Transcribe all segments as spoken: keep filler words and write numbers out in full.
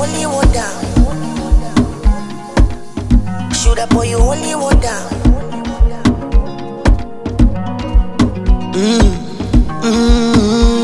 holy water. Should I pour you holy water? Mmm, mmm,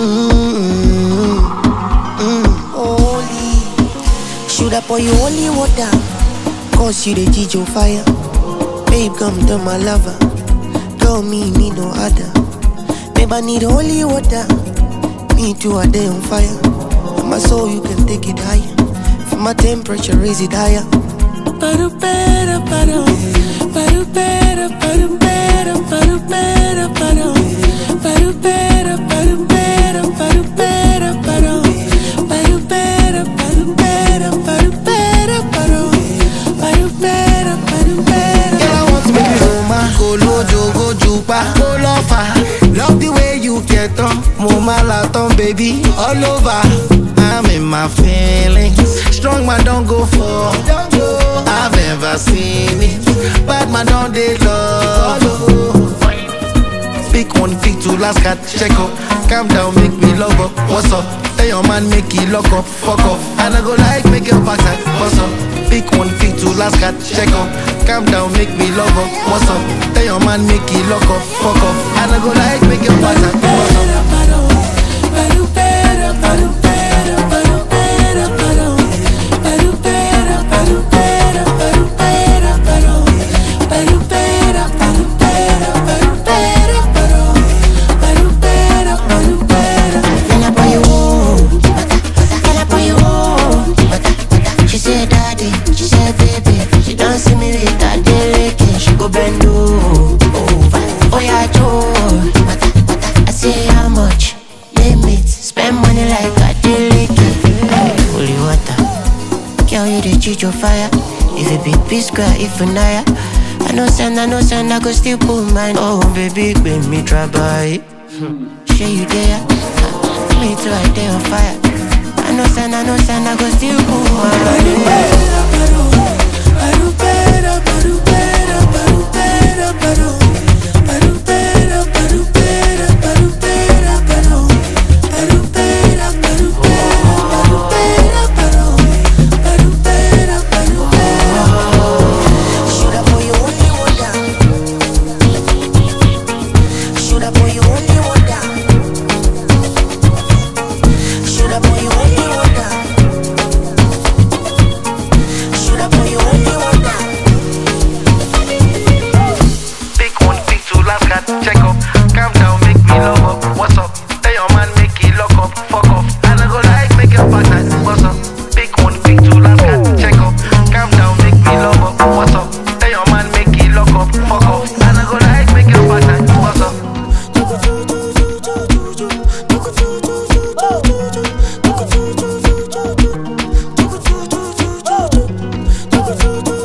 mmm, holy. Should I pour you holy water? Cause you the Gijo fire. Babe, come to my lover. Girl, me need no other. Babe, I need holy water. Me too, I day on fire. My soul, you can take it higher. For my temperature, raise it higher. Paru pera paru, paru pera paru pera paru pera paru, paru pera paru pera paru pera paru, paru pera paru pera paru pera paru, paru pera paru pera. Girl, I want to make you Roma, go lojo, go jupa, go lofa. Love the way you get on, mama laton, baby, all over. I'm in my feelings. Strong man don't go for. I've never seen it. Bad man don't they love. Pick one, pick two, last cat, check up. Calm down, make me love up. What's up? Tell your man, make it lock up, fuck up. And I go like, make your backside. What's up? Pick one, pick two, last cat, check up. Calm down, make me love up. What's up? Tell your man, make it lock up, fuck up. And I go like, make your backside. What's up? Your fire. If it be peace square, if a naya. I know send, I know send, I go still pull mine. Oh baby, make me try by. Share you there. Me too, I day on fire. I know send, I know send, I go still pull What's up?